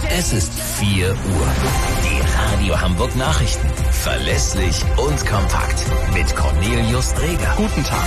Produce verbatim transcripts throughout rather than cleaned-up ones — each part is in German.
Es ist vier Uhr. Die Radio Hamburg Nachrichten. Verlässlich und kompakt. Mit Cornelius Dreger. Guten Tag.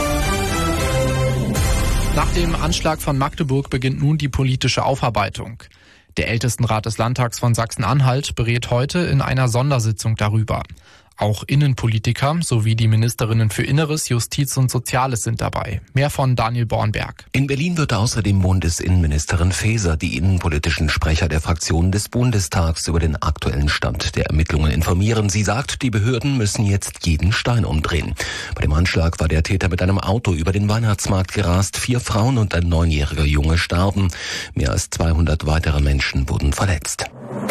Nach dem Anschlag von Magdeburg beginnt nun die politische Aufarbeitung. Der Ältestenrat des Landtags von Sachsen-Anhalt berät heute in einer Sondersitzung darüber. Auch Innenpolitiker sowie die Ministerinnen für Inneres, Justiz und Soziales sind dabei. Mehr von Daniel Bornberg. In Berlin wird außerdem Bundesinnenministerin Faeser die innenpolitischen Sprecher der Fraktionen des Bundestags über den aktuellen Stand der Ermittlungen informieren. Sie sagt, die Behörden müssen jetzt jeden Stein umdrehen. Bei dem Anschlag war der Täter mit einem Auto über den Weihnachtsmarkt gerast. Vier Frauen und ein neunjähriger Junge starben. Mehr als zweihundert weitere Menschen wurden verletzt.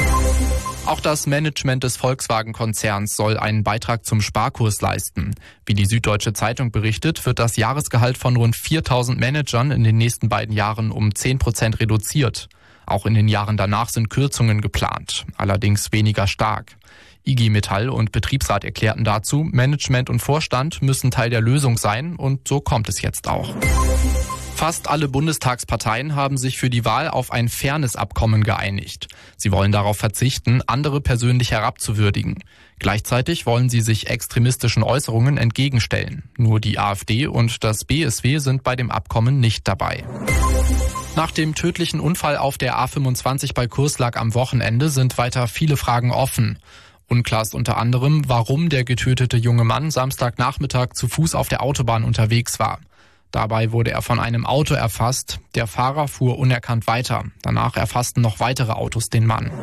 Auch das Management des Volkswagen-Konzerns soll einen Beitrag zum Sparkurs leisten. Wie die Süddeutsche Zeitung berichtet, wird das Jahresgehalt von rund viertausend Managern in den nächsten beiden Jahren um zehn Prozent reduziert. Auch in den Jahren danach sind Kürzungen geplant, allerdings weniger stark. I G Metall und Betriebsrat erklärten dazu, Management und Vorstand müssen Teil der Lösung sein und so kommt es jetzt auch. Fast alle Bundestagsparteien haben sich für die Wahl auf ein Fairness-Abkommen geeinigt. Sie wollen darauf verzichten, andere persönlich herabzuwürdigen. Gleichzeitig wollen sie sich extremistischen Äußerungen entgegenstellen. Nur die AfD und das B S W sind bei dem Abkommen nicht dabei. Nach dem tödlichen Unfall auf der A fünfundzwanzig bei Kurslack am Wochenende sind weiter viele Fragen offen. Unklar ist unter anderem, warum der getötete junge Mann Samstagnachmittag zu Fuß auf der Autobahn unterwegs war. Dabei wurde er von einem Auto erfasst. Der Fahrer fuhr unerkannt weiter. Danach erfassten noch weitere Autos den Mann.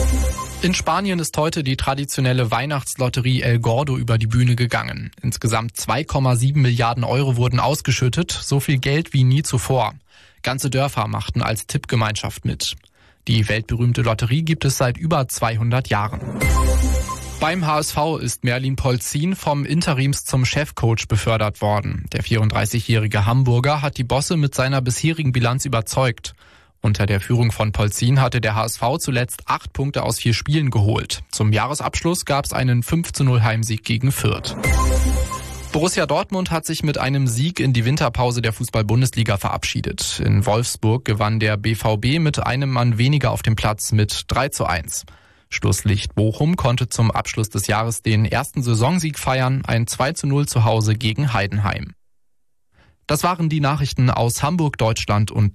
In Spanien ist heute die traditionelle Weihnachtslotterie El Gordo über die Bühne gegangen. Insgesamt zwei Komma sieben Milliarden Euro wurden ausgeschüttet, so viel Geld wie nie zuvor. Ganze Dörfer machten als Tippgemeinschaft mit. Die weltberühmte Lotterie gibt es seit über zweihundert Jahren. Beim H S V ist Merlin Polzin vom Interims zum Chefcoach befördert worden. Der vierunddreißigjährige Hamburger hat die Bosse mit seiner bisherigen Bilanz überzeugt. Unter der Führung von Polzin hatte der H S V zuletzt acht Punkte aus vier Spielen geholt. Zum Jahresabschluss gab es einen fünf zu null Heimsieg gegen Fürth. Borussia Dortmund hat sich mit einem Sieg in die Winterpause der Fußball-Bundesliga verabschiedet. In Wolfsburg gewann der B V B mit einem Mann weniger auf dem Platz mit drei zu eins. Schlusslicht Bochum konnte zum Abschluss des Jahres den ersten Saisonsieg feiern, ein zwei zu null zu Hause gegen Heidenheim. Das waren die Nachrichten aus Hamburg, Deutschland und